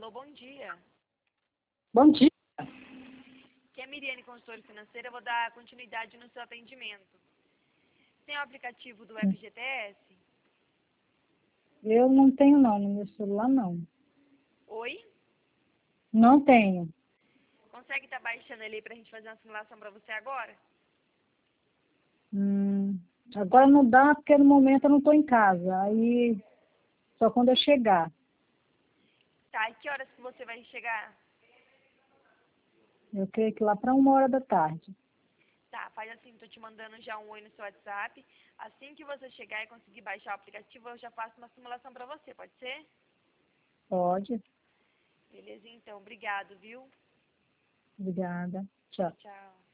Alô, bom dia. Bom dia. Aqui é a Miriane, consultora financeira. Eu vou dar continuidade no seu atendimento. Tem o aplicativo do FGTS? Eu não tenho não, no meu celular não. Oi? Não tenho. Consegue estar baixando ele aí pra gente fazer uma simulação pra você agora? Agora não dá porque no momento eu não estou em casa. Aí só quando eu chegar. Tá, e que horas que você vai chegar? Eu creio que lá para 1h da tarde. Tá, faz assim, tô te mandando já um oi no seu WhatsApp. Assim que você chegar e conseguir baixar o aplicativo, eu já faço uma simulação pra você, pode ser? Pode. Beleza, então. Obrigado, viu? Obrigada. Tchau. Tchau.